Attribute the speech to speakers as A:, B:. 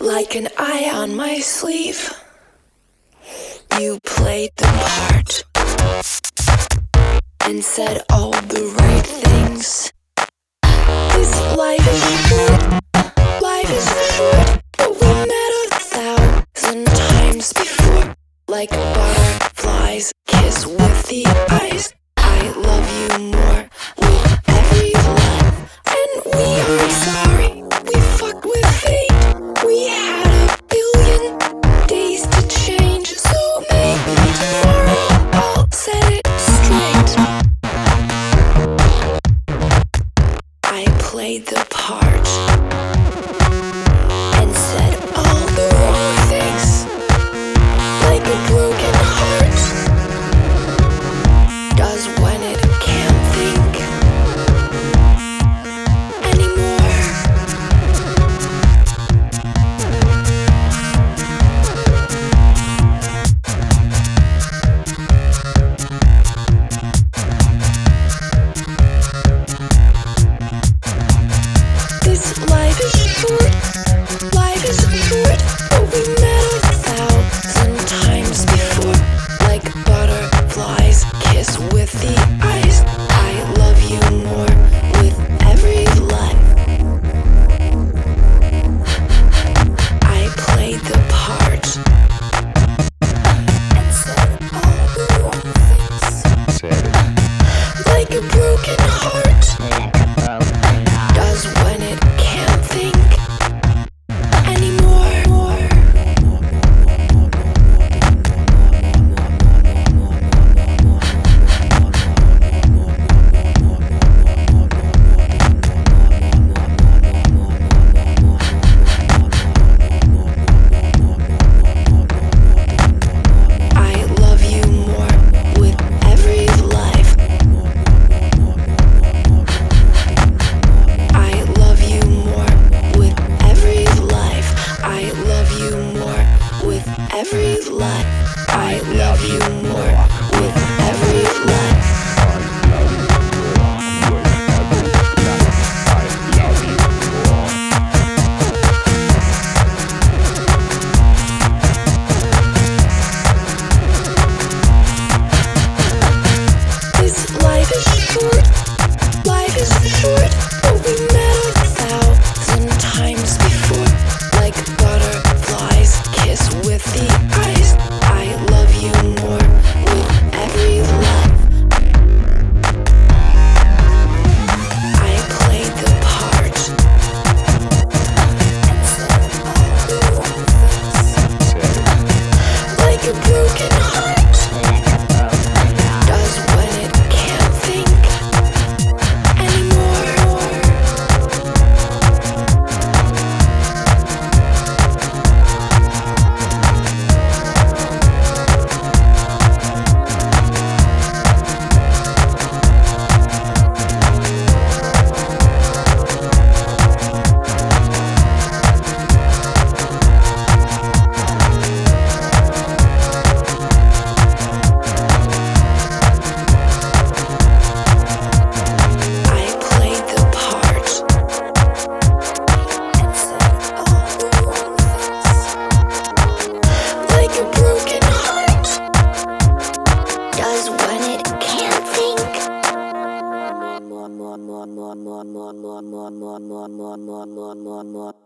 A: like an eye on my sleeve. You played the part and said all the right things. This life is short, life is short, but we met 1,000 times before. Like butterflies kiss with the eyes. I love you more with every line. And we aren't sorry, we fucked with fate. We had 1,000,000,000 days to change, so maybe tomorrow I'll set it straight. I played the part and said all the wrong things, like a broken heart does when it can't think anymore. This life is short, life is short, but we met 1,000 times before. Like butterflies kiss with the eyes. I love you more with every life. I played the part and said all the wrong things, like a broken heart does when it can't think anymore. I love you more with every life. I love you more with every life. I love you more with every life. I love you more with every life. This life is short, life is short, but we met 1,000 times before. Like butterflies kiss with the eyes. I love you more with every life. I played the part and said all the wrong things, like a broken heart does when it can't think anymore. I played the part and said all the wrong things, like a broken heart does when it can't think.